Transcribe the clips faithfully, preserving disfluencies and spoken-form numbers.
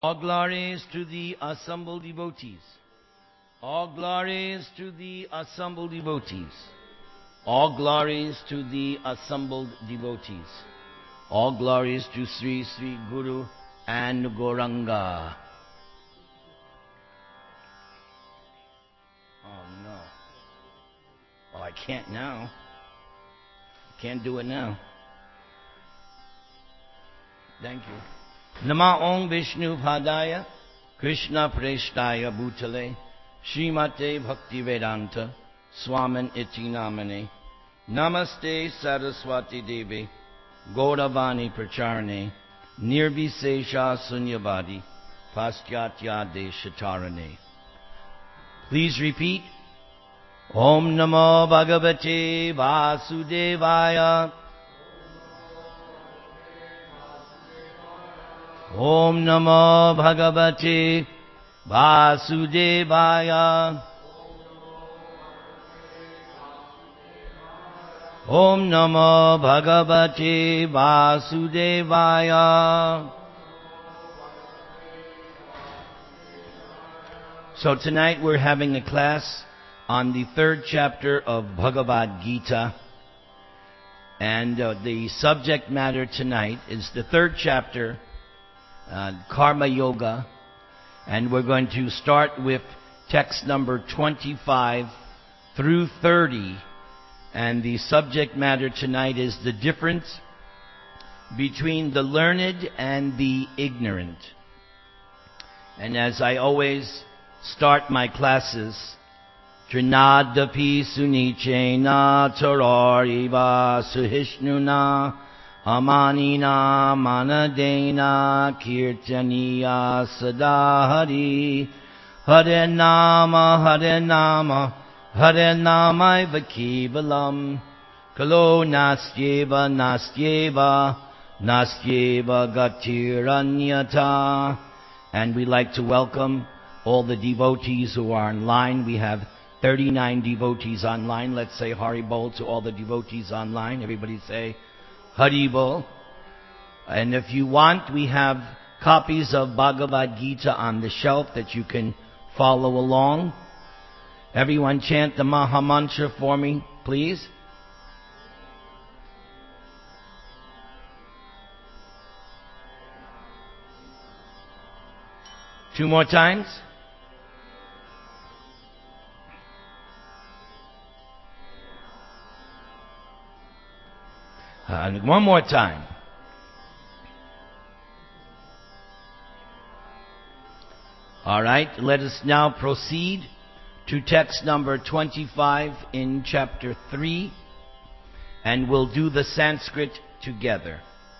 All glories to the assembled devotees. All glories to the assembled devotees. All glories to the assembled devotees. All glories to Sri Sri Guru and Gauranga. Oh no. Oh, I can't now. Can't do it now. Thank you. Nama Om Vishnu Padaya Krishna Preshtaya Bhutale Srimate Bhakti Vedanta Swamin Iti Namane Namaste Saraswati Devi Gauravani Pracharane Nirvisesha Sunyavadi Paschatya Deshatarane. Please repeat. Om Namo Bhagavate Vasudevaya. Om Namo Bhagavate Vasudevaya. Om Namo Bhagavate Vasudevaya. So tonight we're having a class on the third chapter of Bhagavad Gita. And uh, the subject matter tonight is the third chapter, uh, Karma Yoga. And we're going to start with text number twenty-five through thirty. And the subject matter tonight is the difference between the learned and the ignorant. And as I always start my classes, Trinadapi Sunichena Tarariva Suhishnuna Amanina Manadena Kirtaniya Sadahari Hare Nama Hare Nama Hare Nama Vakivalam Kalo Nastyeva Nastyeva Nastyeva Gatiranyata. And we'd like to welcome all the devotees who are online. We have thirty-nine devotees online. Let's say Haribol to all the devotees online. Everybody say Haribol. And if you want, we have copies of Bhagavad Gita on the shelf that you can follow along. Everyone chant the Maha Mantra for me, please. Two more times. And one more time. All right, let us now proceed to text number twenty-five in chapter three, and we'll do the Sanskrit together.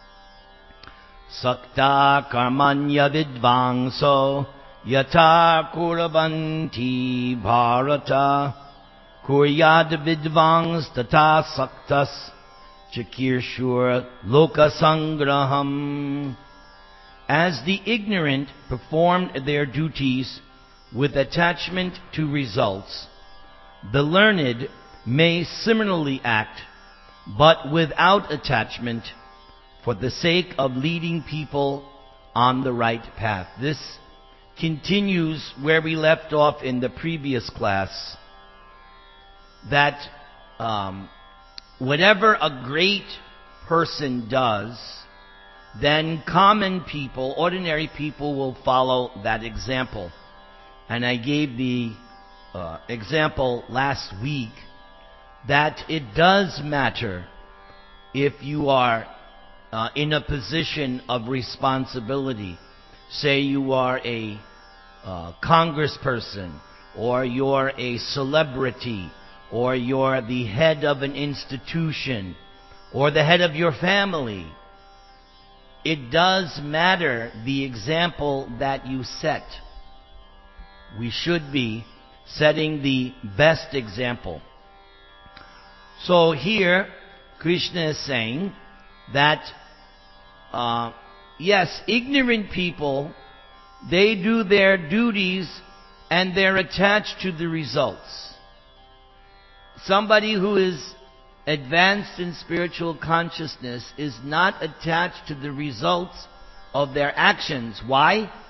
Sakta karmanya vidvangso yata kuravanti bharata kuryad vidvangs tata saktas Chakirshur Lokasangraham. As the ignorant performed their duties with attachment to results, the learned may similarly act, but without attachment, for the sake of leading people on the right path. This continues where we left off in the previous class, that um, whatever a great person does, then common people, ordinary people, will follow that example. And I gave the uh, example last week that it does matter if you are uh, in a position of responsibility. Say you are a uh, congressperson, or you're a celebrity, or you're the head of an institution, or the head of your family. It does matter the example that you set. We should be setting the best example. So here, Krishna is saying that, uh, yes, ignorant people, they do their duties and they're attached to the results. Somebody who is advanced in spiritual consciousness is not attached to the results of their actions. Why?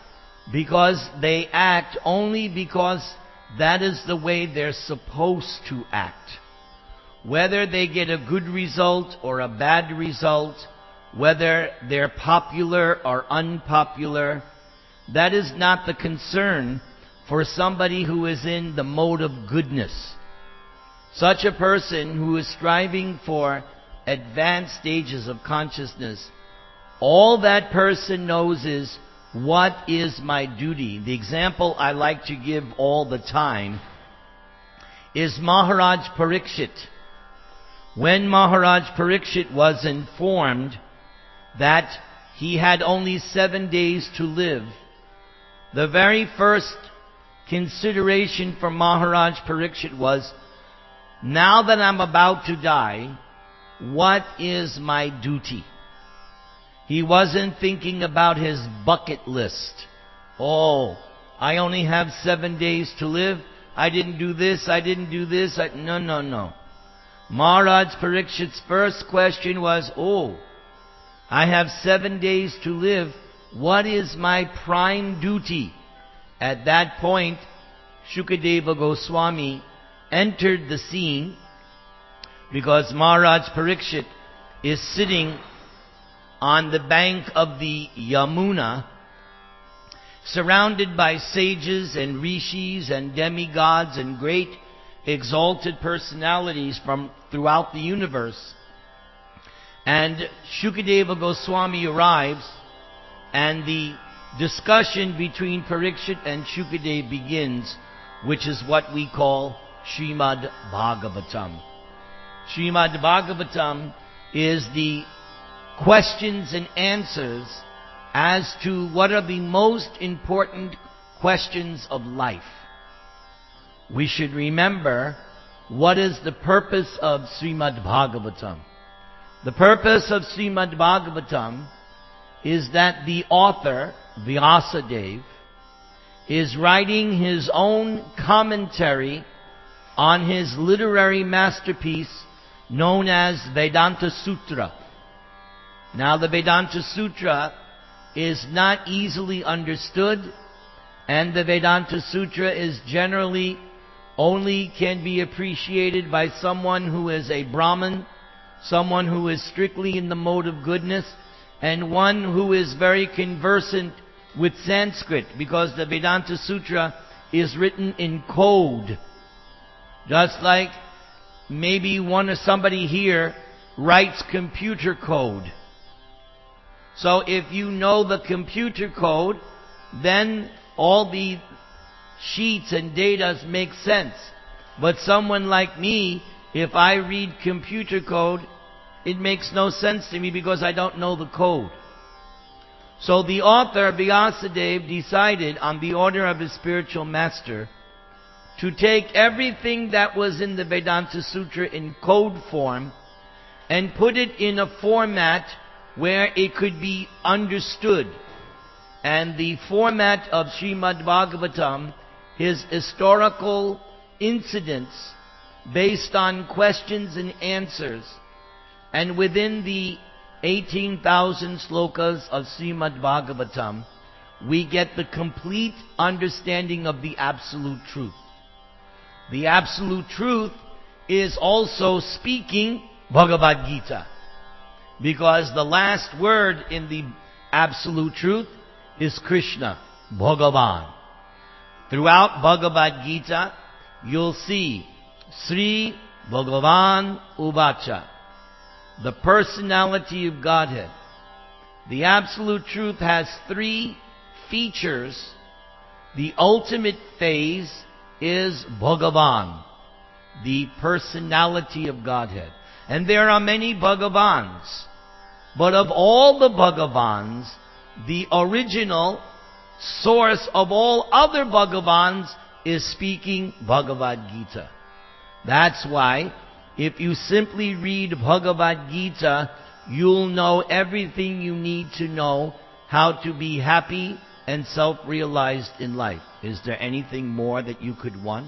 because they act only because that is the way they're supposed to act. Whether they get a good result or a bad result, whether they're popular or unpopular, that is not the concern for somebody who is in the mode of goodness. Such a person who is striving for advanced stages of consciousness, all that person knows is, what is my duty? The example I like to give all the time is Maharaj Parikshit. When Maharaj Parikshit was informed that he had only seven days to live, the very first consideration for Maharaj Parikshit was, now that I'm about to die, what is my duty? He wasn't thinking about his bucket list. Oh, I only have seven days to live. I didn't do this, I didn't do this. I... No, no, no. Maharaj Parikshit's first question was, oh, I have seven days to live. What is my prime duty? At that point, Shukadeva Goswami entered the scene, because Maharaj Parikshit is sitting on the bank of the Yamuna, surrounded by sages and rishis and demigods and great exalted personalities from throughout the universe. And Shukadeva Goswami arrives, and the discussion between Parikshit and Shukadeva begins, which is what we call Srimad Bhagavatam. Srimad Bhagavatam is the questions and answers as to what are the most important questions of life. We should remember what is the purpose of Srimad Bhagavatam. The purpose of Srimad Bhagavatam is that the author, Vyasadeva, is writing his own commentary on his literary masterpiece known as Vedanta Sutra. Now, the Vedanta Sutra is not easily understood, and the Vedanta Sutra is generally only can be appreciated by someone who is a Brahmin, someone who is strictly in the mode of goodness, and one who is very conversant with Sanskrit, because the Vedanta Sutra is written in code. Just like maybe one or somebody here writes computer code. So if you know the computer code, then all the sheets and data make sense. But someone like me, if I read computer code, it makes no sense to me because I don't know the code. So the author, Vyasadeva, decided on the order of his spiritual master to take everything that was in the Vedanta Sutra in code form and put it in a format where it could be understood. And the format of Srimad Bhagavatam is historical incidents based on questions and answers. And within the eighteen thousand slokas of Srimad Bhagavatam, we get the complete understanding of the absolute truth. The absolute truth is also speaking Bhagavad Gita, because the last word in the absolute truth is Krishna, Bhagavan. Throughout Bhagavad Gita, you'll see Sri Bhagavan Uvacha, the personality of Godhead. The absolute truth has three features. The ultimate phase is Bhagavan, the personality of Godhead. And there are many Bhagavans. But of all the Bhagavans, the original source of all other Bhagavans is speaking Bhagavad Gita. That's why if you simply read Bhagavad Gita, you'll know everything you need to know how to be happy and self-realized in life. Is there anything more that you could want?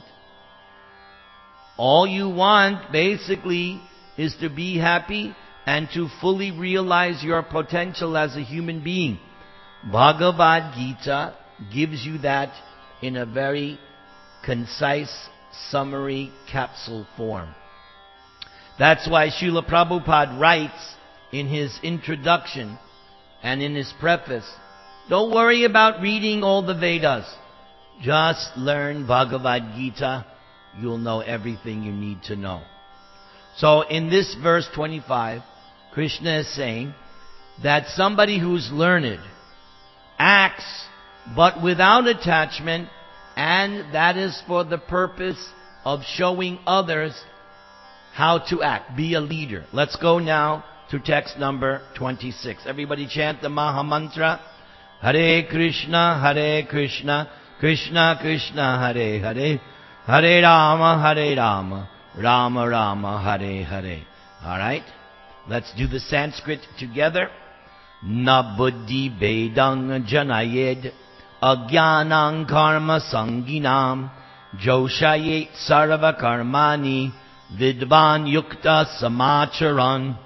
All you want, basically, is to be happy and to fully realize your potential as a human being. Bhagavad Gita gives you that in a very concise, summary capsule form. That's why Srila Prabhupada writes in his introduction and in his preface, don't worry about reading all the Vedas. Just learn Bhagavad Gita. You'll know everything you need to know. So in this verse twenty-five, Krishna is saying that somebody who's learned acts but without attachment, and that is for the purpose of showing others how to act. Be a leader. Let's go now to text number twenty-six. Everybody chant the Maha Mantra. Hare Krishna, Hare Krishna, Krishna Krishna, Hare Hare, Hare Rama, Hare Rama, Rama Rama, Hare Hare. Alright? Let's do the Sanskrit together. Na buddhi bedang janayed agyanang karma sanginam joshayet sarva karmani vidvan yukta samacharan.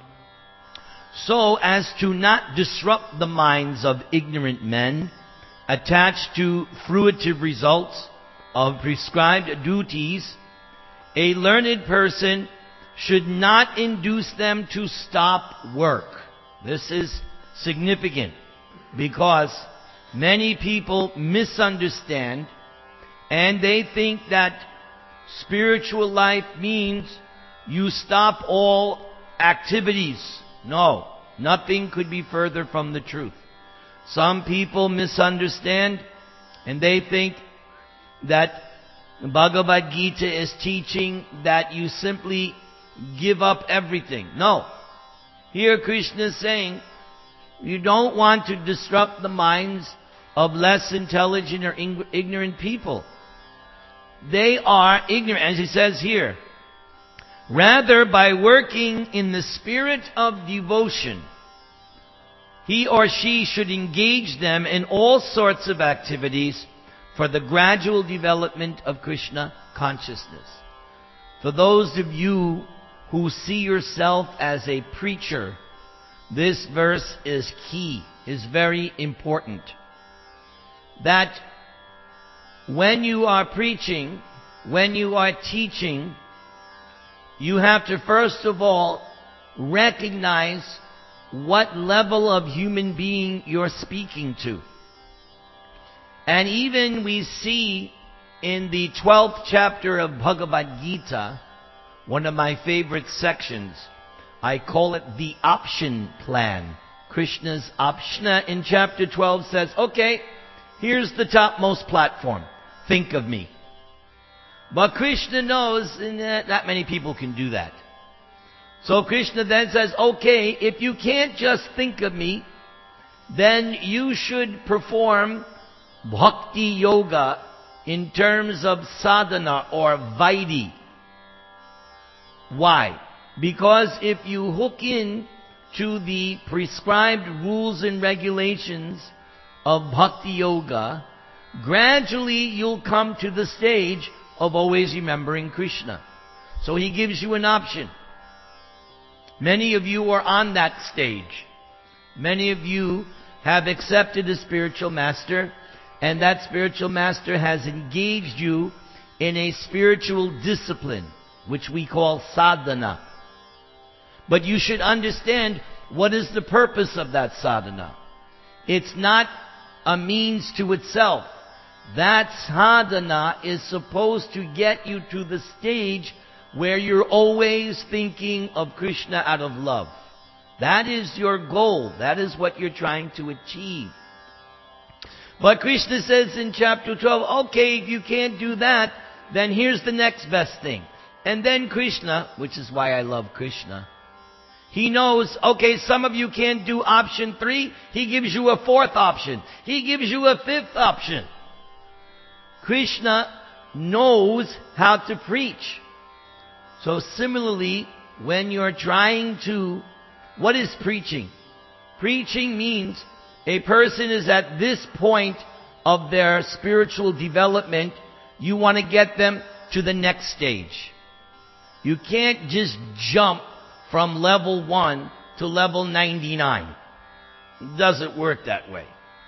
So as to not disrupt the minds of ignorant men attached to fruitive results of prescribed duties, a learned person should not induce them to stop work. This is significant because many people misunderstand and they think that spiritual life means you stop all activities. No, nothing could be further from the truth. Some people misunderstand and they think that Bhagavad Gita is teaching that you simply give up everything. No. Here Krishna is saying you don't want to disrupt the minds of less intelligent or ignorant people. They are ignorant, as he says here. Rather, by working in the spirit of devotion, he or she should engage them in all sorts of activities for the gradual development of Krishna consciousness. For those of you who see yourself as a preacher, this verse is key, is very important. That when you are preaching, when you are teaching, you have to first of all recognize what level of human being you're speaking to. And even we see in the twelfth chapter of Bhagavad Gita, one of my favorite sections, I call it the option plan. Krishna's option in chapter twelve says, okay, here's the topmost platform. Think of me. But Krishna knows that not many people can do that. So Krishna then says, okay, if you can't just think of me, then you should perform bhakti yoga in terms of sadhana or vaidhi. Why? Because if you hook in to the prescribed rules and regulations of bhakti yoga, gradually you'll come to the stage of always remembering Krishna. So he gives you an option. Many of you are on that stage. Many of you have accepted a spiritual master, and that spiritual master has engaged you in a spiritual discipline, which we call sadhana. But you should understand what is the purpose of that sadhana. It's not a means to itself. That sadhana is supposed to get you to the stage where you're always thinking of Krishna out of love. That is your goal. That is what you're trying to achieve. But Krishna says in chapter twelve, okay, if you can't do that, then here's the next best thing. And then Krishna, which is why I love Krishna, he knows, okay, some of you can't do option three. He gives you a fourth option. He gives you a fifth option. Krishna knows how to preach. So similarly, when you're trying to, what is preaching? Preaching means a person is at this point of their spiritual development. You want to get them to the next stage. You can't just jump from level one to level ninety-nine. It doesn't work that way.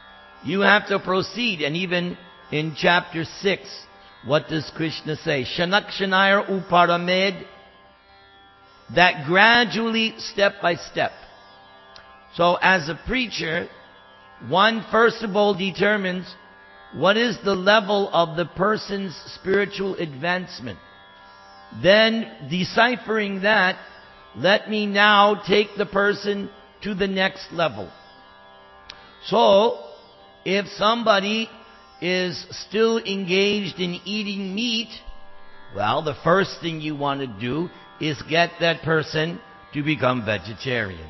You have to proceed. And even in chapter six, what does Krishna say? Shanak Shanayar Uparamed. That gradually, step by step. So as a preacher, one first of all determines what is the level of the person's spiritual advancement. Then, deciphering that, let me now take the person to the next level. So, if somebody is still engaged in eating meat, well, the first thing you want to do is get that person to become vegetarian.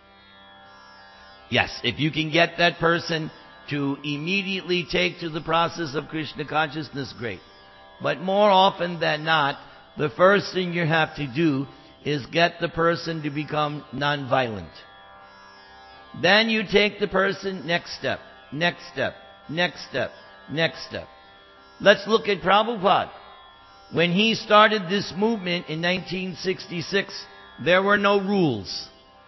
Yes, if you can get that person to immediately take to the process of Krishna consciousness, great. But more often than not, the first thing you have to do is get the person to become non-violent. Then you take the person next step, next step, next step, next step. Let's look at Prabhupada. When he started this movement in nineteen sixty-six, there were no rules.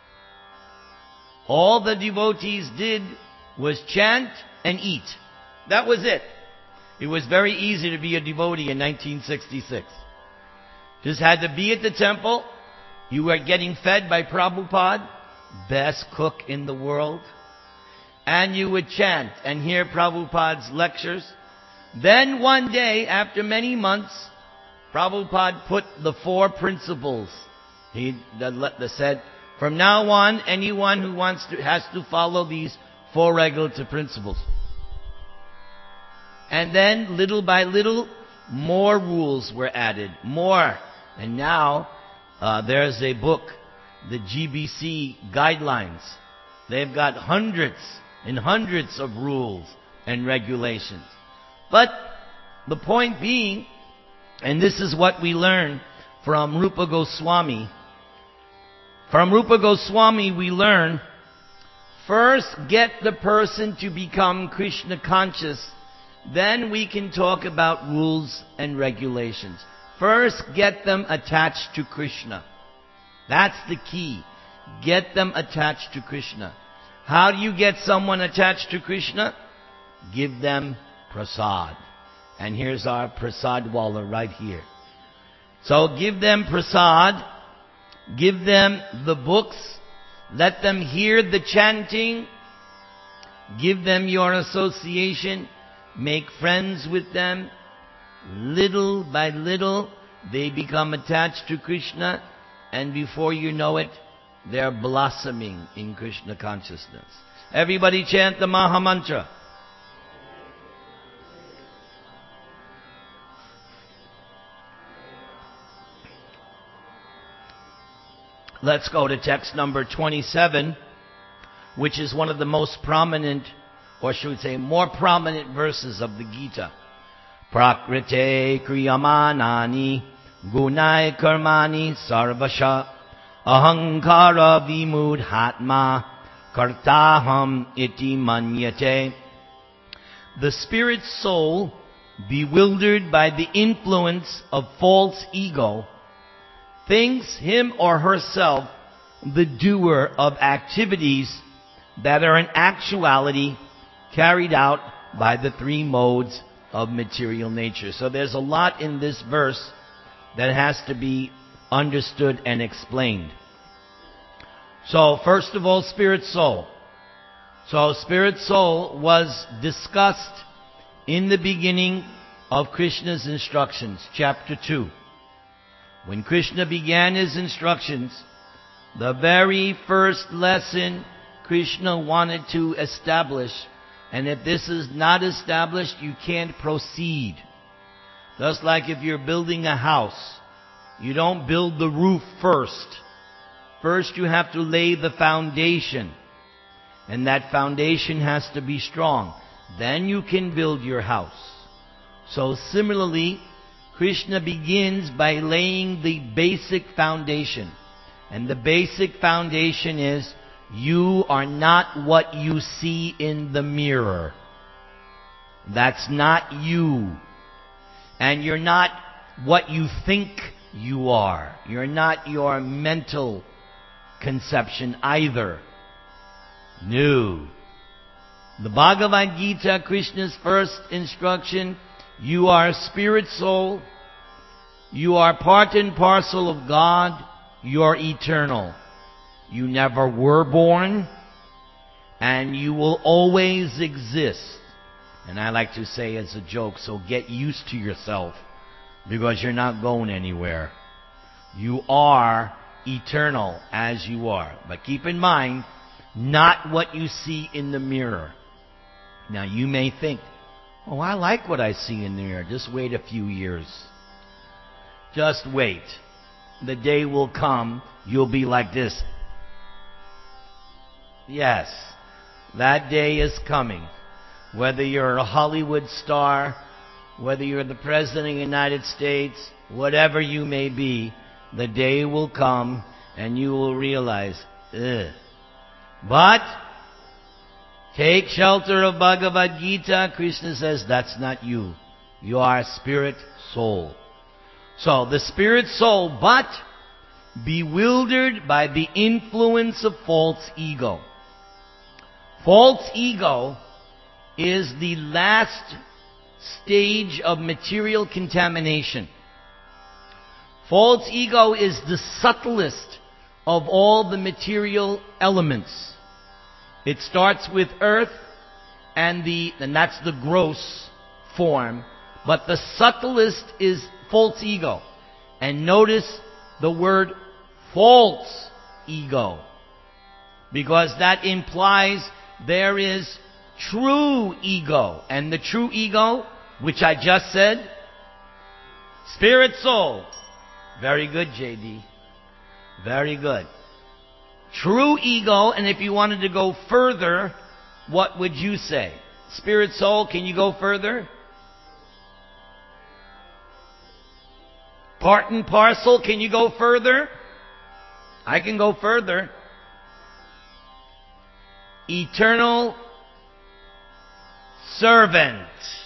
All the devotees did was chant and eat. That was it. It was very easy to be a devotee in nineteen sixty-six. Just had to be at the temple. You were getting fed by Prabhupada, best cook in the world. And you would chant and hear Prabhupada's lectures. Then one day, after many months, Prabhupada put the four principles. He the, said, from now on, anyone who wants to has to follow these four regulative principles. And then, little by little, more rules were added. More. And now, uh, there's a book, the G B C Guidelines. They've got hundreds and hundreds of rules and regulations. But the point being, and this is what we learn from Rupa Goswami. From Rupa Goswami we learn, first get the person to become Krishna conscious, then we can talk about rules and regulations. First get them attached to Krishna. That's the key. Get them attached to Krishna. How do you get someone attached to Krishna? Give them prasad. And here's our prasad wala right here. So give them prasad, give them the books, let them hear the chanting, give them your association, make friends with them. Little by little, they become attached to Krishna, and before you know it, they're blossoming in Krishna consciousness. Everybody chant the Maha Mantra. Let's go to text number twenty-seven, which is one of the most prominent, or should we say more prominent verses of the Gita. Prakrite kriyamanani gunai karmani sarvasha ahankara vimudhatma kartaham iti manyate. The spirit soul, bewildered by the influence of false ego, thinks him or herself the doer of activities that are in actuality carried out by the three modes of material nature. So there's a lot in this verse that has to be understood and explained. So first of all, spirit soul. So spirit soul was discussed in the beginning of Krishna's instructions, chapter two. When Krishna began his instructions, the very first lesson Krishna wanted to establish, and if this is not established, you can't proceed. Just like if you're building a house, you don't build the roof first. First you have to lay the foundation, and that foundation has to be strong. Then you can build your house. So similarly, Krishna begins by laying the basic foundation. And the basic foundation is, you are not what you see in the mirror. That's not you. And you're not what you think you are. You're not your mental conception either. No. The Bhagavad Gita, Krishna's first instruction, you are a spirit soul. You are part and parcel of God. You are eternal. You never were born, and you will always exist. And I like to say as a joke, so get used to yourself, because you're not going anywhere. You are eternal as you are. But keep in mind, not what you see in the mirror. Now you may think, oh, I like what I see in the mirror. Just wait a few years. Just wait. The day will come, you'll be like this. Yes, that day is coming. Whether you're a Hollywood star, whether you're the President of the United States, whatever you may be, the day will come and you will realize, ugh. But take shelter of Bhagavad Gita. Krishna says that's not you. You are spirit soul. So the spirit soul, but bewildered by the influence of false ego. False ego is the last stage of material contamination. False ego is the subtlest of all the material elements. It starts with earth, and the and that's the gross form, but the subtlest is false ego. And notice the word false ego, because that implies there is true ego. And the true ego, which I just said, spirit soul. Very good, J D. Very good. True ego, and if you wanted to go further, what would you say? Spirit soul, can you go further? Part and parcel, can you go further? I can go further. Eternal servant.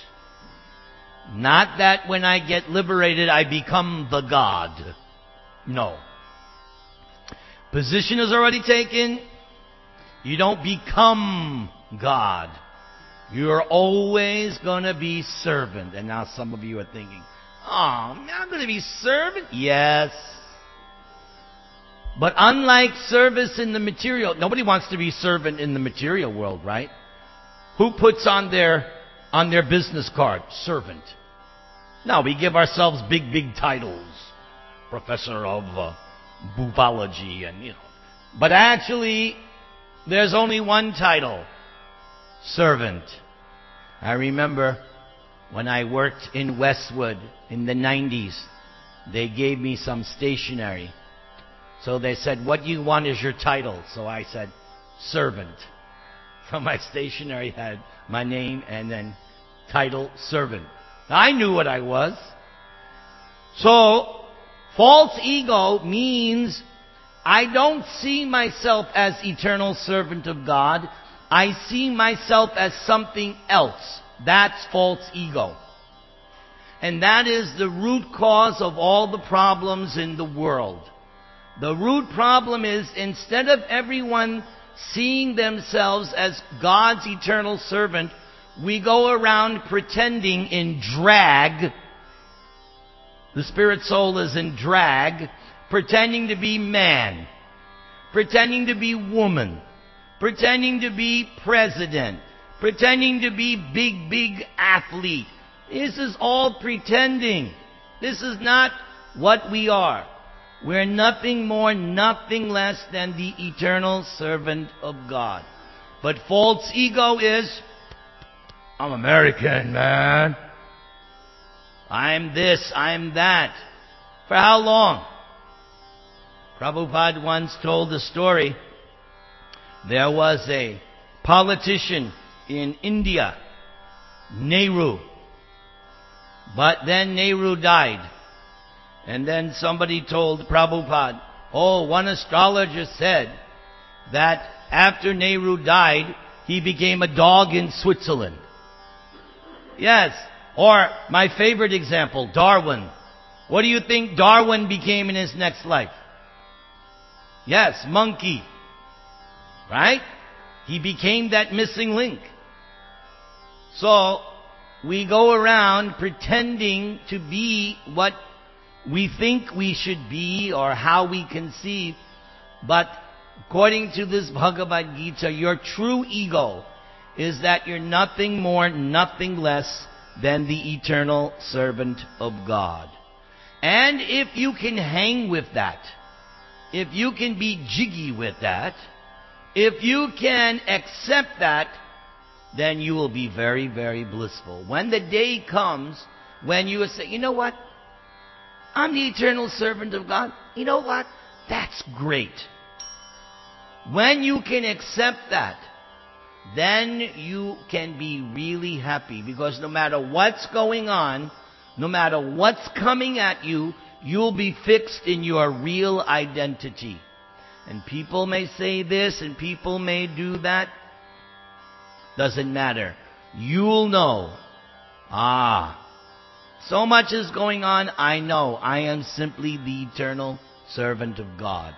Not that when I get liberated I become the God. No. Position is already taken. You don't become God. You're always going to be servant. And now some of you are thinking, oh, I'm going to be servant? Yes. But unlike service in the material, nobody wants to be servant in the material world, right? Who puts on their on their business card, servant? No, we give ourselves big, big titles. Professor of uh, Bubology and, you know. But actually, there's only one title. Servant. I remember when I worked in Westwood in the nineties, they gave me some stationery. So they said, what do you want as your title? So I said, servant. So my stationery had my name and then title, servant. I knew what I was. So, false ego means I don't see myself as eternal servant of God. I see myself as something else. That's false ego. And that is the root cause of all the problems in the world. The root problem is, instead of everyone seeing themselves as God's eternal servant, we go around pretending in drag. The spirit soul is in drag, pretending to be man, pretending to be woman, pretending to be president, pretending to be big, big athlete. This is all pretending. This is not what we are. We're nothing more, nothing less than the eternal servant of God. But false ego is, I'm American, man. I'm this, I'm that. For how long? Prabhupada once told the story. There was a politician in India, Nehru. But then Nehru died. And then somebody told Prabhupada, oh, one astrologer said that after Nehru died, he became a dog in Switzerland. Yes. Or my favorite example, Darwin. What do you think Darwin became in his next life? Yes, monkey. Right? He became that missing link. So, we go around pretending to be what we think we should be or how we conceive. But according to this Bhagavad Gita, your true ego is that you're nothing more, nothing less than the eternal servant of God. And if you can hang with that, if you can be jiggy with that, if you can accept that, then you will be very, very blissful. When the day comes when you will say, you know what? I'm the eternal servant of God. You know what? That's great. When you can accept that, then you can be really happy, because no matter what's going on, no matter what's coming at you, you'll be fixed in your real identity. And people may say this and people may do that. Doesn't matter. You'll know. Ah, so much is going on. I know. I am simply the eternal servant of God.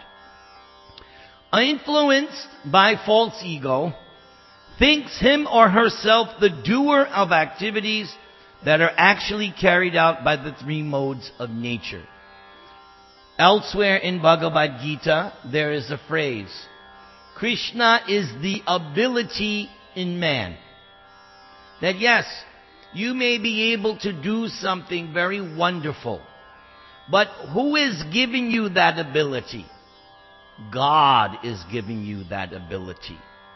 Influenced by false ego, thinks him or herself the doer of activities that are actually carried out by the three modes of nature. Elsewhere in Bhagavad Gita, there is a phrase, Krishna is the ability in man. That yes, you may be able to do something very wonderful, but who is giving you that ability? God is giving you that ability.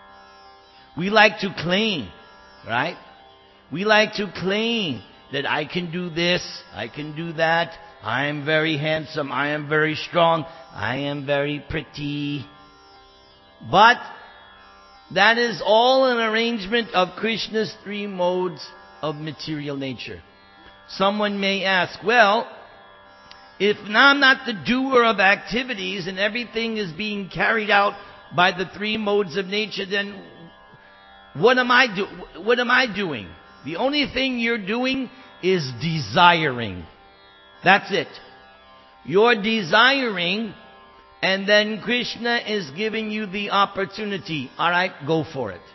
We like to claim, right? We like to claim that I can do this, I can do that, I am very handsome, I am very strong, I am very pretty. But that is all an arrangement of Krishna's three modes of material nature. Someone may ask, well, if I'm not the doer of activities and everything is being carried out by the three modes of nature, then what am I do? What am I doing? The only thing you're doing is desiring. That's it. You're desiring, and then Krishna is giving you the opportunity. All right, go for it.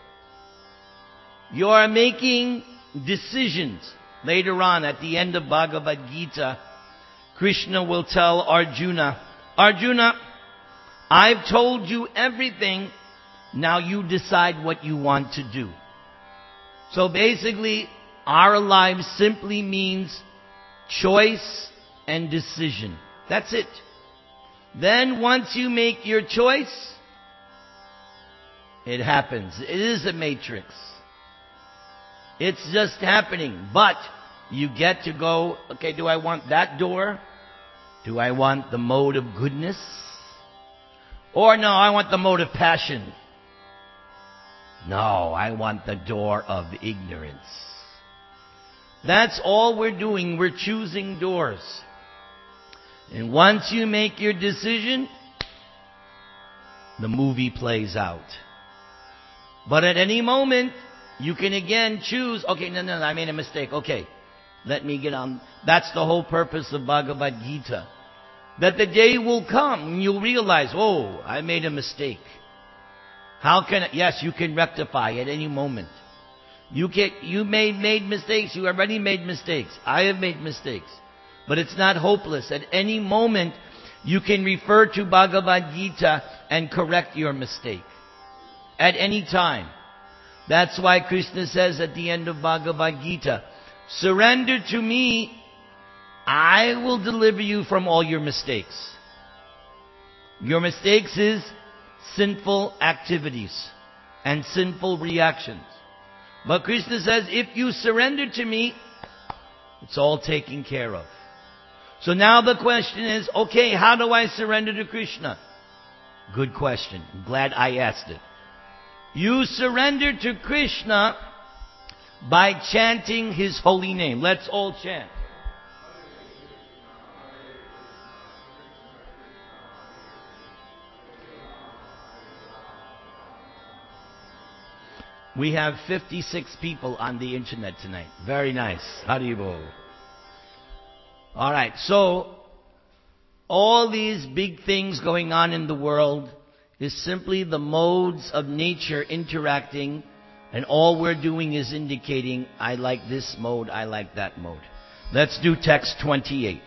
You're making decisions. Later on, at the end of Bhagavad Gita, Krishna will tell Arjuna, Arjuna, I've told you everything. Now you decide what you want to do. So basically, our lives simply means choice and decision. That's it. Then once you make your choice, it happens. It is a matrix. It's just happening. But you get to go, okay, do I want that door? Do I want the mode of goodness? Or no, I want the mode of passion. No, I want the door of ignorance. That's all we're doing. We're choosing doors. And once you make your decision, the movie plays out. But at any moment, you can again choose, okay, no, no, no, I made a mistake. Okay, let me get on. That's the whole purpose of Bhagavad Gita. That the day will come and you'll realize, oh, I made a mistake. How can I? Yes, you can rectify at any moment. You can, you made, made mistakes. You already made mistakes. I have made mistakes. But it's not hopeless. At any moment, you can refer to Bhagavad Gita and correct your mistake. At any time. That's why Krishna says at the end of Bhagavad Gita, surrender to me, I will deliver you from all your mistakes. Your mistakes is sinful activities and sinful reactions. But Krishna says, if you surrender to me, it's all taken care of. So now the question is, okay, how do I surrender to Krishna? Good question. I'm glad I asked it. You surrender to Krishna by chanting His holy name. Let's all chant. We have fifty-six people on the internet tonight. Very nice. Haribol. All right, so all these big things going on in the world is simply the modes of nature interacting And all we're doing is indicating, I like this mode, I like that mode. Let's do text twenty-eight.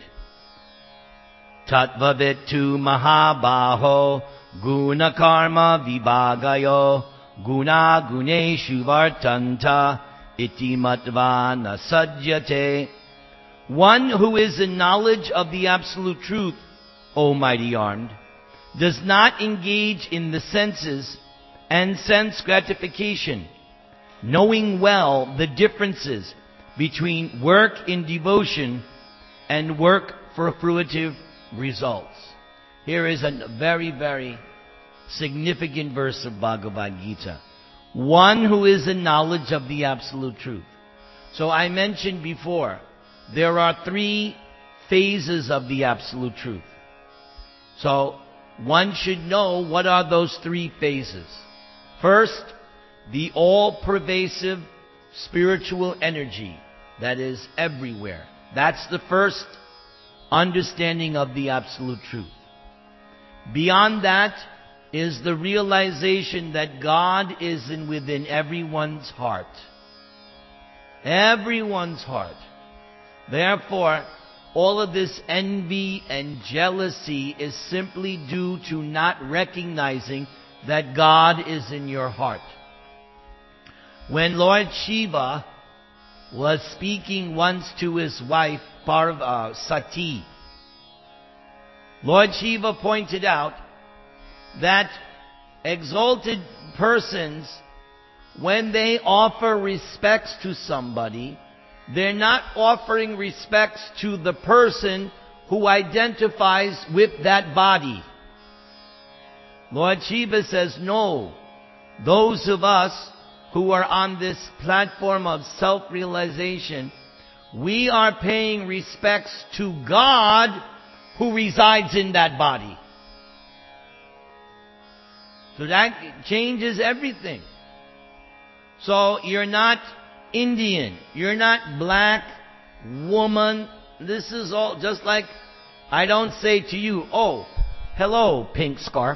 Tatvavitu mahabaho guna karma vibhagayo guna guneshu vartanta iti matvana sadyate. One who is in knowledge of the absolute truth, O mighty armed, does not engage in the senses and sense gratification, knowing well the differences between work in devotion and work for fruitive results. Here is a very, very significant verse of Bhagavad Gita. One who is in knowledge of the absolute truth. So I mentioned before, there are three phases of the absolute truth. So one should know what are those three phases. First, the all-pervasive spiritual energy that is everywhere. That's the first understanding of the absolute truth. Beyond that is the realization that God is in within everyone's heart. Everyone's heart. Therefore, all of this envy and jealousy is simply due to not recognizing that God is in your heart. When Lord Shiva was speaking once to his wife, Parv- uh, Sati, Lord Shiva pointed out that exalted persons, when they offer respects to somebody, they're not offering respects to the person who identifies with that body. Lord Shiva says, no, those of us who are on this platform of self-realization, we are paying respects to God who resides in that body. So that changes everything. So you're not Indian, you're not black, woman. This is all just like I don't say to you, oh, hello, pink scarf.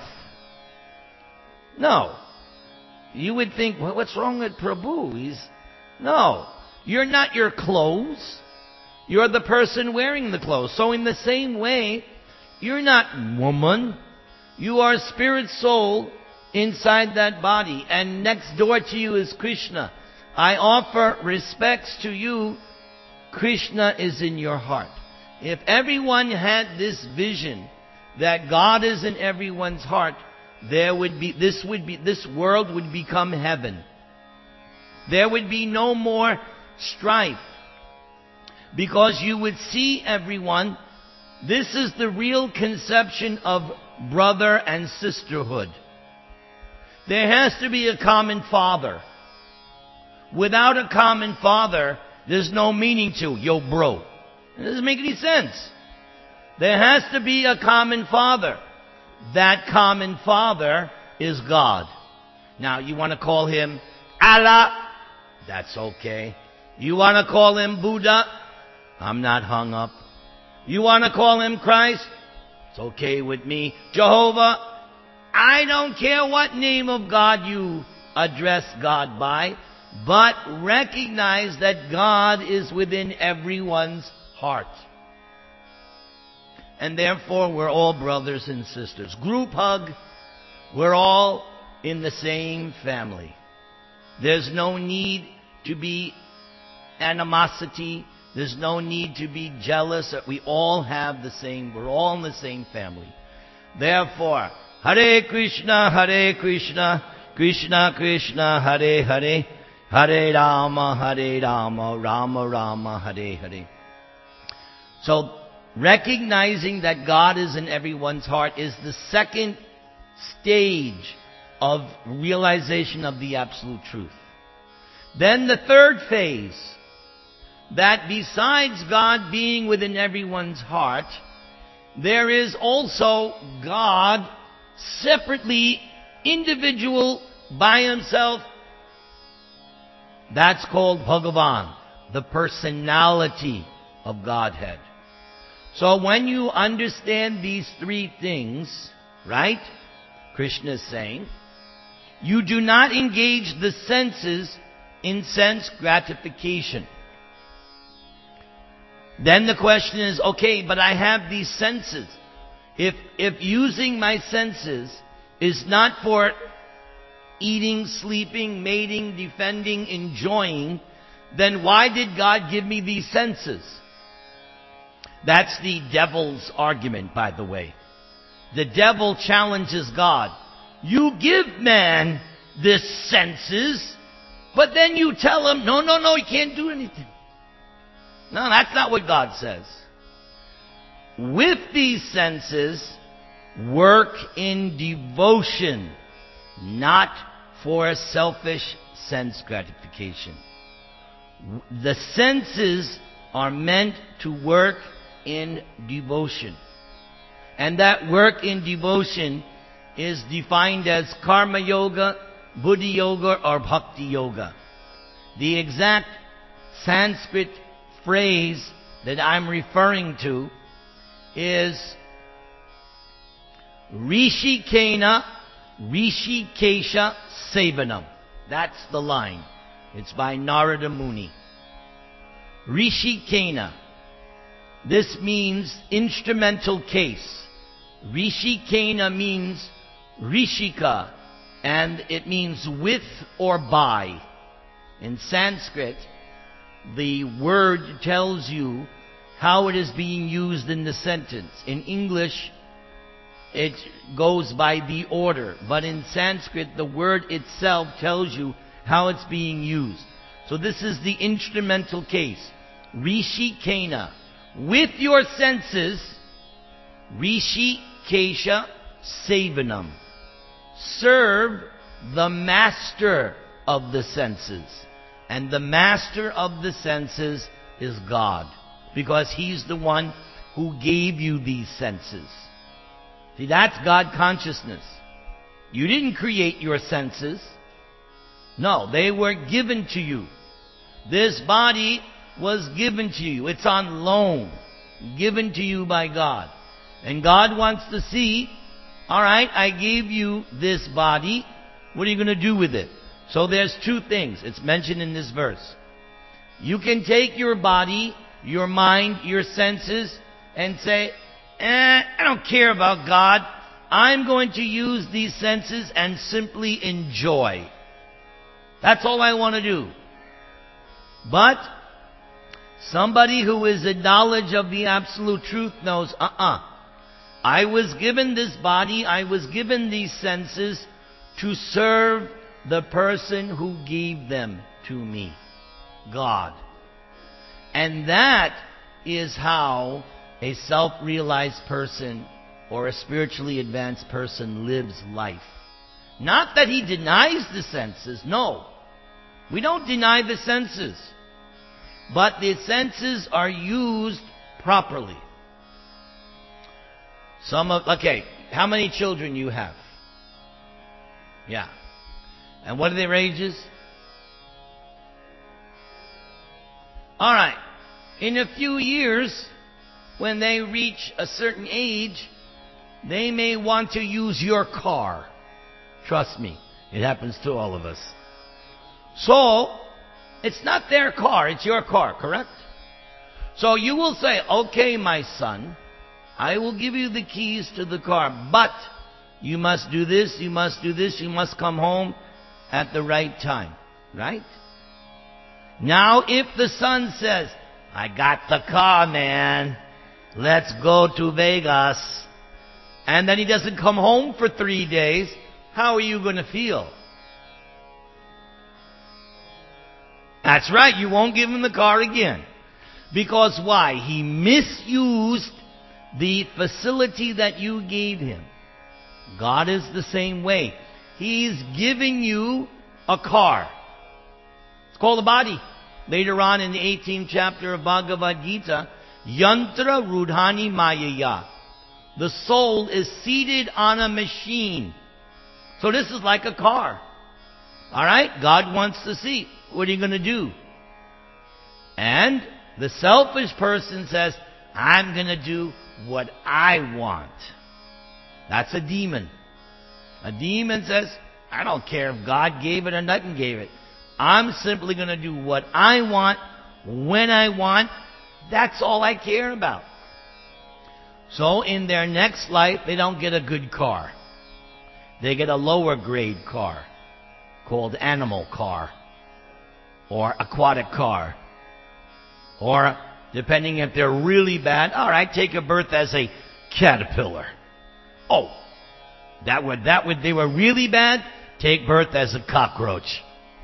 No. You would think, well, what's wrong with Prabhu? He's no. You're not your clothes. You're the person wearing the clothes. So in the same way, you're not woman. You are spirit soul inside that body. And next door to you is Krishna. I offer respects to you. Krishna is in your heart. If everyone had this vision that God is in everyone's heart, there would be, this would be, this world would become heaven. There would be no more strife. Because you would see everyone, this is the real conception of brother and sisterhood. There has to be a common father. Without a common father, there's no meaning to, yo bro. It doesn't make any sense. There has to be a common father. That common father is God. Now, you want to call him Allah? That's okay. You want to call him Buddha? I'm not hung up. You want to call him Christ? It's okay with me. Jehovah? I don't care what name of God you address God by, but recognize that God is within everyone's heart. And therefore, we're all brothers and sisters. Group hug. We're all in the same family. There's no need to be animosity. There's no need to be jealous. We all have the same, we're all in the same family. Therefore, Hare Krishna, Hare Krishna, Krishna Krishna, Hare Hare, Hare Rama, Hare Rama, Rama Rama, Hare Hare. So, recognizing that God is in everyone's heart is the second stage of realization of the absolute truth. Then the third phase, that besides God being within everyone's heart, there is also God separately, individual, by himself. That's called Bhagavan, the personality of Godhead. So when you understand these three things, right? Krishna is saying, You do not engage the senses in sense gratification. Then the question is, okay, but I have these senses. If, if using my senses is not for eating, sleeping, mating, defending, enjoying, then why did God give me these senses? That's the devil's argument, by the way. The devil challenges God. You give man the senses, but then you tell him, no, no, no, he can't do anything. No, that's not what God says. With these senses, work in devotion, not for a selfish sense gratification. The senses are meant to work in devotion. And that work in devotion is defined as karma yoga, buddhi yoga, or bhakti yoga. The exact Sanskrit phrase that I'm referring to is Rishikena Rishikesha Sevanam. That's the line. It's by Narada Muni. Rishikena. This means instrumental case. Rishikena means Rishika, and it means with or by. In Sanskrit, the word tells you how it is being used in the sentence. In English, it goes by the order, but in Sanskrit, the word itself tells you how it's being used. So this is the instrumental case. Rishikena. With your senses, Rishikesha Sevanam. Serve the master of the senses. And the master of the senses is God. Because He's the one who gave you these senses. See, that's God consciousness. You didn't create your senses. No, they were given to you. This body was given to you. It's on loan. Given to you by God. And God wants to see, alright, I gave you this body. What are you going to do with it? So there's two things. It's mentioned in this verse. You can take your body, your mind, your senses, and say, eh, I don't care about God. I'm going to use these senses and simply enjoy. That's all I want to do. But somebody who is in knowledge of the absolute truth knows, uh-uh. I was given this body, I was given these senses to serve the person who gave them to me, God. And that is how a self-realized person or a spiritually advanced person lives life. Not that he denies the senses, no. We don't deny the senses. But the senses are used properly. Some of, okay, how many children you have? Yeah. And what are their ages? Alright. In a few years, when they reach a certain age, they may want to use your car. Trust me, it happens to all of us. So, it's not their car, it's your car, correct? So you will say, okay, my son, I will give you the keys to the car, but you must do this, you must do this, you must come home at the right time. Right? Now, if the son says, I got the car, man, let's go to Vegas, and then he doesn't come home for three days, how are you going to feel? That's right, you won't give him the car again. Because why? He misused the facility that you gave him. God is the same way. He's giving you a car. It's called a body. Later on in the eighteenth chapter of Bhagavad Gita, Yantra Rudhani Mayaya. The soul is seated on a machine. So this is like a car. Alright? God wants to see. What are you going to do? And the selfish person says, I'm going to do what I want. That's a demon. A demon says, I don't care if God gave it or nothing gave it. I'm simply going to do what I want, when I want. That's all I care about. So in their next life, they don't get a good car. They get a lower grade car called animal car or aquatic car. Or, depending if they're really bad, all right, take a birth as a caterpillar. Oh, that would, that would, they were really bad, take birth as a cockroach.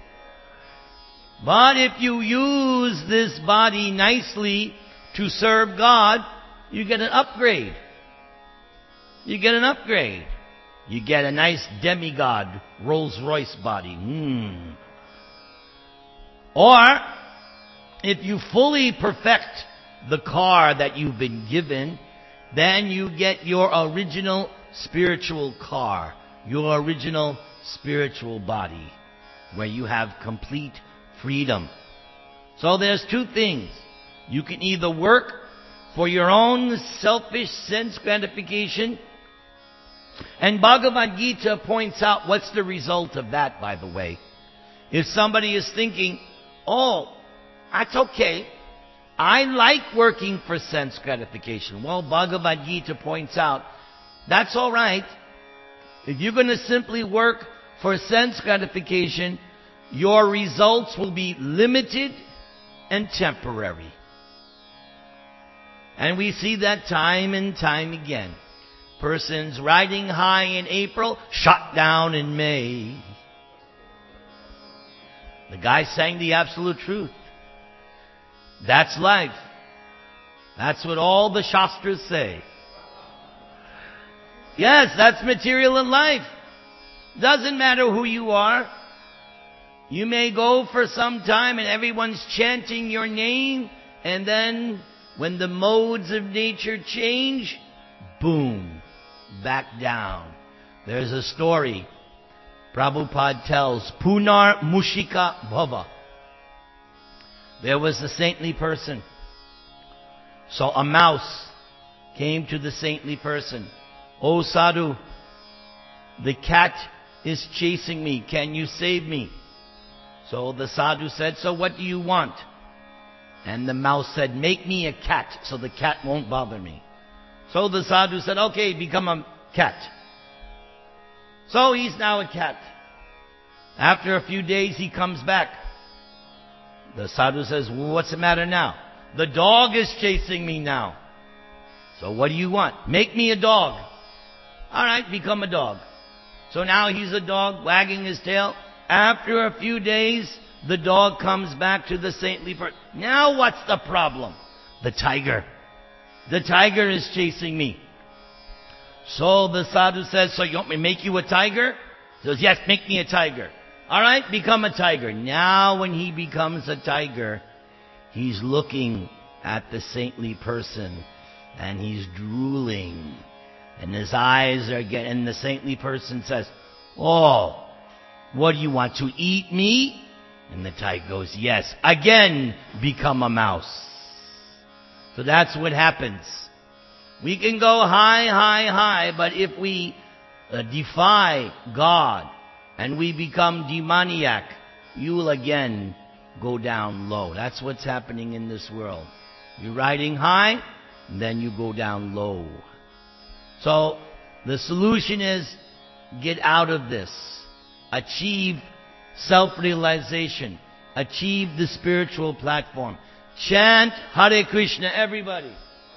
But if you use this body nicely to serve God, you get an upgrade. You get an upgrade. You get a nice demigod Rolls Royce body. Mm. Or, if you fully perfect the car that you've been given, then you get your original spiritual car, your original spiritual body, where you have complete freedom. So there's two things. You can either work for your own selfish sense gratification, and Bhagavad Gita points out what's the result of that, by the way. If somebody is thinking, oh, that's okay, I like working for sense gratification. Well, Bhagavad Gita points out, that's all right. If you're going to simply work for sense gratification, your results will be limited and temporary. And we see that time and time again. Persons riding high in April, shot down in May. The guy sang the absolute truth. That's life. That's what all the Shastras say. Yes, that's material in life. Doesn't matter who you are. You may go for some time and everyone's chanting your name, and then when the modes of nature change, boom, back down. There's a story Prabhupada tells, Punar Mushika Bhava. There was a saintly person. So a mouse came to the saintly person. Oh sadhu, the cat is chasing me. Can you save me? So the sadhu said, so what do you want? And the mouse said, make me a cat so the cat won't bother me. So the sadhu said, okay, become a cat. So he's now a cat. After a few days he comes back. The sadhu says, well, what's the matter now? The dog is chasing me now. So what do you want? Make me a dog. All right, become a dog. So now he's a dog wagging his tail. After a few days, the dog comes back to the saintly person. Now what's the problem? The tiger. The tiger is chasing me. So the sadhu says, so you want me to make you a tiger? He says, yes, make me a tiger. All right, become a tiger. Now when he becomes a tiger, he's looking at the saintly person and he's drooling. And his eyes are getting, and the saintly person says, oh, what do you want, to eat me? And the tiger goes, yes. Again, become a mouse. So that's what happens. We can go high, high, high, but if we uh, defy God and we become demoniac, you will again go down low. That's what's happening in this world. You're riding high, and then you go down low. So the solution is get out of this. Achieve self-realization. Achieve the spiritual platform. Chant Hare Krishna, everybody.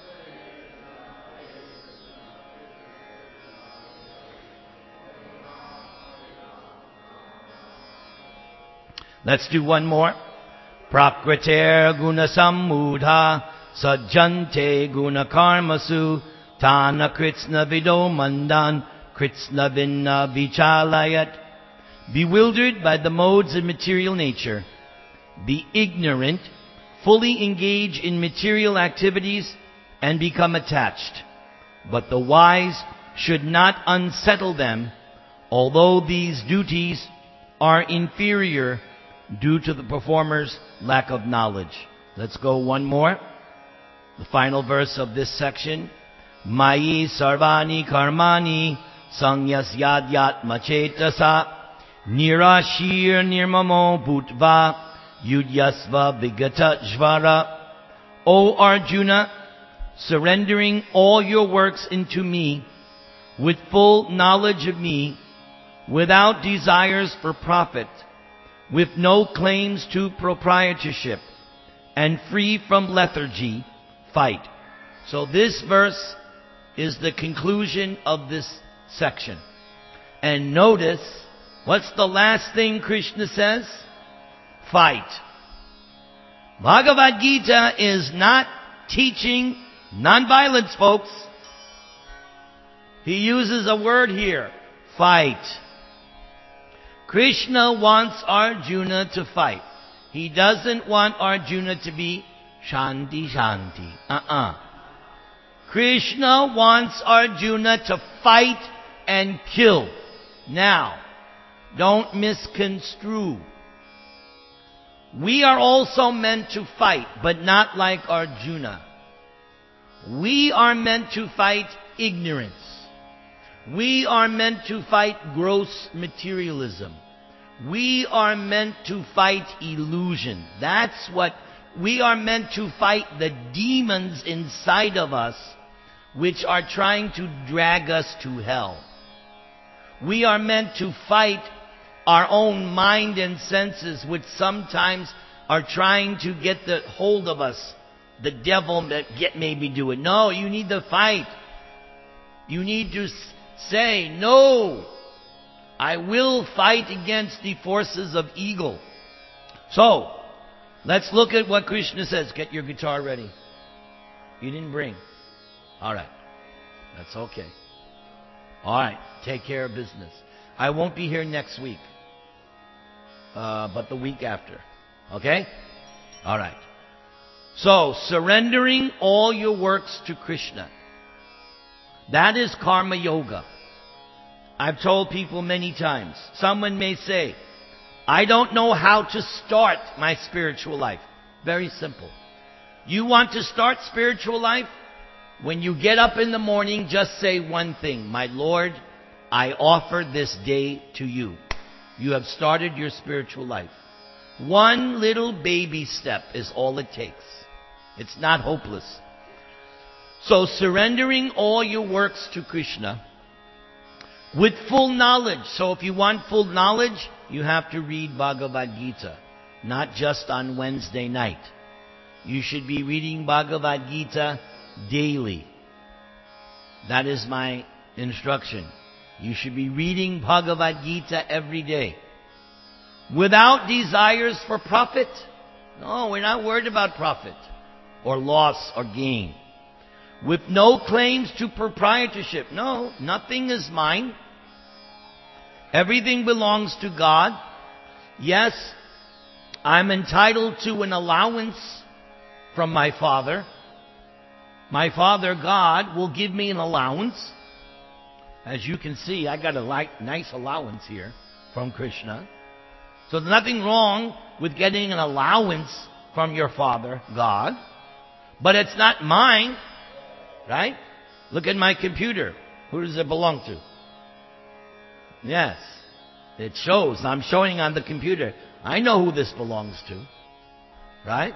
Let's do one more. Prakriter guna sammudha sajjante guna karmasu tana kritsna vido mandan kritsna vinna vichalayat. Bewildered by the modes of material nature, the ignorant fully engage in material activities and become attached. But the wise should not unsettle them, although these duties are inferior due to the performer's lack of knowledge. Let's go one more. The final verse of this section. Mayi sarvani karmani sangyas yadyat machetasa Nirashir nirmamo bhutva yudyasva vigata jvara. O Arjuna, surrendering all your works into me, with full knowledge of me, without desires for profit, with no claims to proprietorship, and free from lethargy, fight. So this verse is the conclusion of this section. And notice, what's the last thing Krishna says? Fight. Bhagavad Gita is not teaching non-violence, folks. He uses a word here, fight. Krishna wants Arjuna to fight. He doesn't want Arjuna to be shanti shanti. Uh-uh. Krishna wants Arjuna to fight and kill. Now, don't misconstrue. We are also meant to fight, but not like Arjuna. We are meant to fight ignorance. We are meant to fight gross materialism. We are meant to fight illusion. That's what we are meant to fight, the demons inside of us which are trying to drag us to hell. We are meant to fight our own mind and senses, which sometimes are trying to get the hold of us. The devil that get made me do it. No, you need to fight. You need to say, no, I will fight against the forces of evil. So, let's look at what Krishna says. Get your guitar ready. You didn't bring. All right. That's okay. All right. Take care of business. I won't be here next week. Uh, but the week after. Okay? All right. So, surrendering all your works to Krishna. That is karma yoga. I've told people many times. Someone may say, I don't know how to start my spiritual life. Very simple. You want to start spiritual life? When you get up in the morning, just say one thing. My Lord, I offer this day to you. You have started your spiritual life. One little baby step is all it takes. It's not hopeless. So surrendering all your works to Krishna with full knowledge. So if you want full knowledge, you have to read Bhagavad Gita, not just on Wednesday night. You should be reading Bhagavad Gita daily. That is my instruction. You should be reading Bhagavad Gita every day. Without desires for profit. No, we're not worried about profit or loss or gain. With no claims to proprietorship. No, nothing is mine. Everything belongs to God. Yes, I'm entitled to an allowance from my Father. My Father, God, will give me an allowance. As you can see, I got a light, nice allowance here from Krishna. So there's nothing wrong with getting an allowance from your Father, God. But it's not mine, right? Look at my computer. Who does it belong to? Yes, it shows. I'm showing on the computer. I know who this belongs to, right?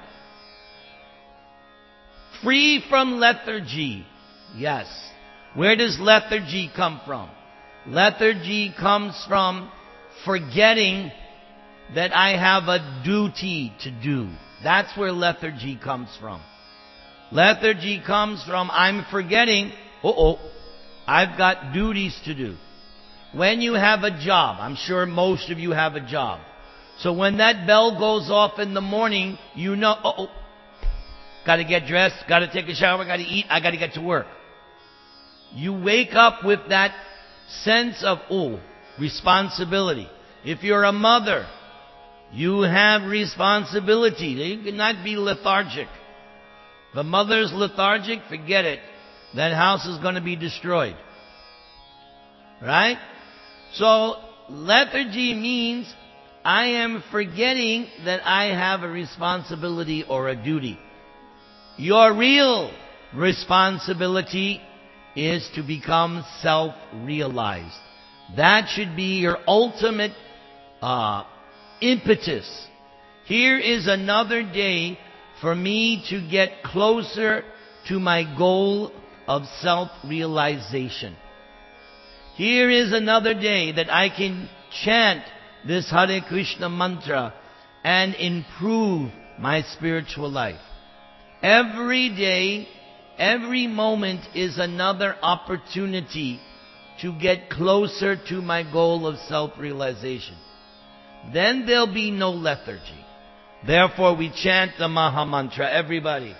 Free from lethargy. Yes. Where does lethargy come from? Lethargy comes from forgetting that I have a duty to do. That's where lethargy comes from. Lethargy comes from I'm forgetting, uh-oh, I've got duties to do. When you have a job, I'm sure most of you have a job. So when that bell goes off in the morning, you know, uh-oh, got to get dressed, got to take a shower, got to eat, I got to get to work. You wake up with that sense of, oh, responsibility. If you're a mother, you have responsibility. You cannot be lethargic. If a mother's lethargic, forget it. That house is going to be destroyed. Right? So, lethargy means I am forgetting that I have a responsibility or a duty. Your real responsibility is to become self-realized. That should be your ultimate uh, impetus. Here is another day for me to get closer to my goal of self-realization. Here is another day that I can chant this Hare Krishna mantra and improve my spiritual life. Every day, every moment is another opportunity to get closer to my goal of self-realization. Then there'll be no lethargy. Therefore we chant the Maha Mantra. Everybody.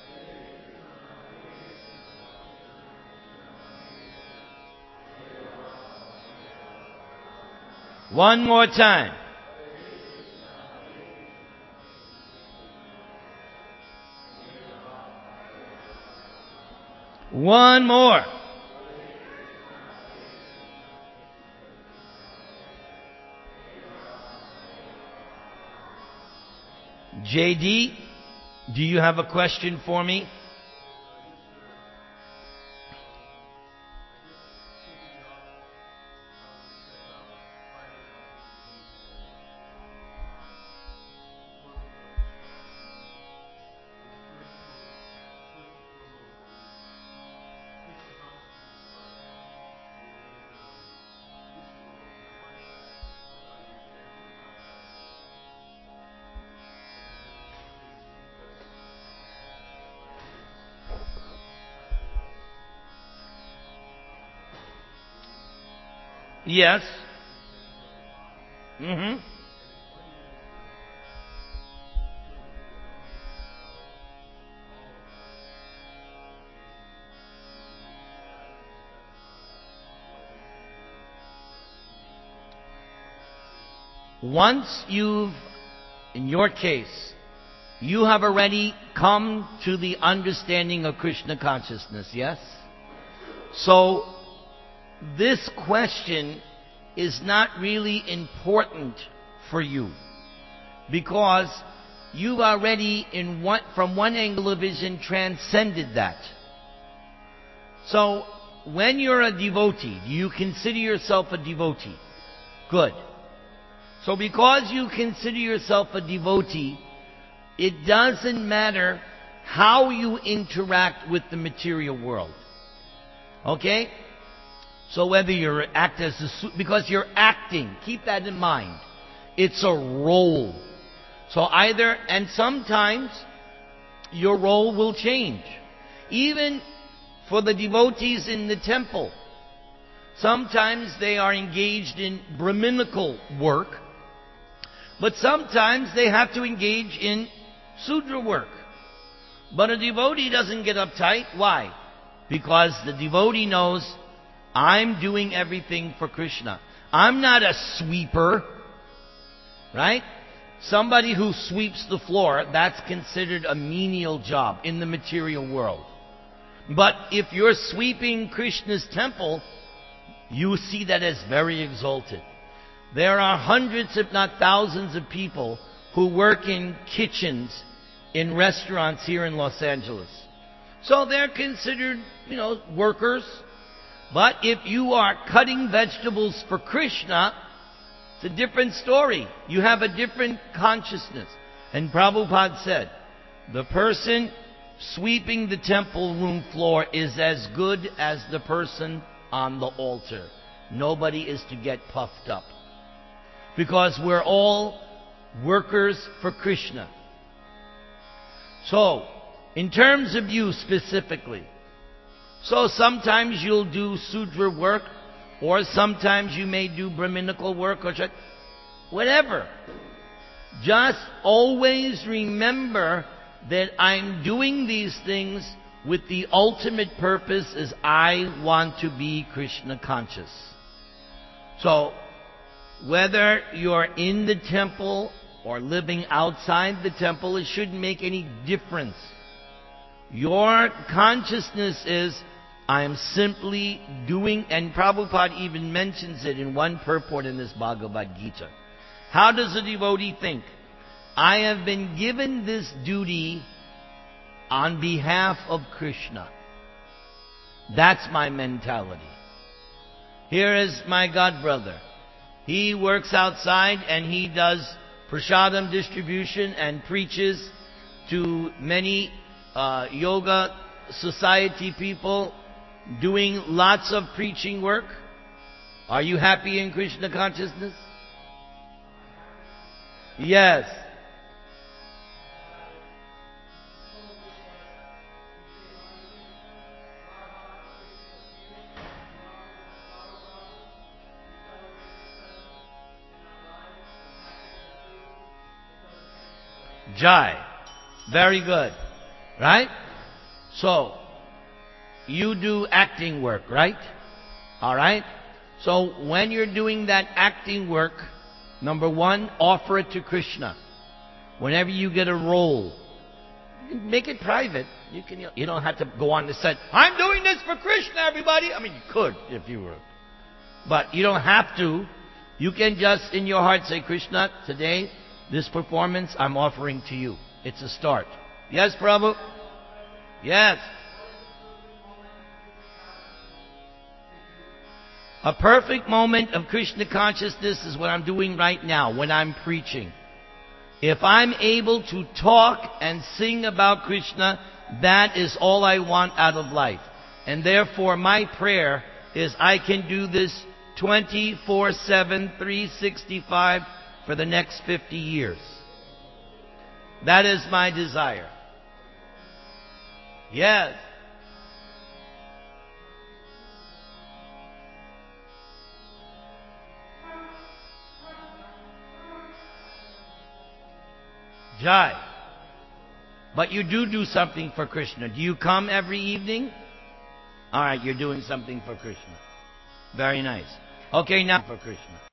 One more time. One more. J D, do you have a question for me? Yes. Mm-hmm. Once you've, in your case, you have already come to the understanding of Krishna consciousness, yes? So, this question is not really important for you because you've already, in one, from one angle of vision, transcended that. So, when you're a devotee, do you consider yourself a devotee? Good. So because you consider yourself a devotee, it doesn't matter how you interact with the material world. Okay? So whether you act as a, because you're acting, keep that in mind. It's a role. So either, and sometimes your role will change. Even for the devotees in the temple, sometimes they are engaged in Brahminical work, but sometimes they have to engage in Sudra work. But a devotee doesn't get uptight. Why? Because the devotee knows, I'm doing everything for Krishna. I'm not a sweeper, right? Somebody who sweeps the floor, that's considered a menial job in the material world. But if you're sweeping Krishna's temple, you see that as very exalted. There are hundreds, if not thousands, of people who work in kitchens in restaurants here in Los Angeles. So they're considered, you know, workers. But if you are cutting vegetables for Krishna, it's a different story. You have a different consciousness. And Prabhupada said, the person sweeping the temple room floor is as good as the person on the altar. Nobody is to get puffed up. Because we're all workers for Krishna. So, in terms of you specifically, so sometimes you'll do Sudra work, or sometimes you may do Brahminical work, or whatever. Just always remember that I'm doing these things with the ultimate purpose is I want to be Krishna conscious. So, whether you're in the temple or living outside the temple, it shouldn't make any difference. Your consciousness is, I am simply doing, and Prabhupada even mentions it in one purport in this Bhagavad Gita. How does a devotee think? I have been given this duty on behalf of Krishna. That's my mentality. Here is my godbrother. He works outside and he does prasadam distribution and preaches to many uh, yoga society people, doing lots of preaching work. Are you happy in Krishna consciousness? Yes. Jai. Very good. Right? So, you do acting work, right? Alright? So, when you're doing that acting work, number one, offer it to Krishna. Whenever you get a role, make it private. You can. You don't have to go on the set. I'm doing this for Krishna, everybody. I mean, you could if you were, but you don't have to. You can just in your heart say, Krishna, today this performance I'm offering to you. It's a start. Yes, Prabhu. Yes. A perfect moment of Krishna consciousness is what I'm doing right now when I'm preaching. If I'm able to talk and sing about Krishna, that is all I want out of life. And therefore my prayer is I can do this twenty-four seven, three sixty-five for the next fifty years. That is my desire. Yes. Jai. But you do do something for Krishna. Do you come every evening? Alright, you're doing something for Krishna. Very nice. Okay, now for Krishna.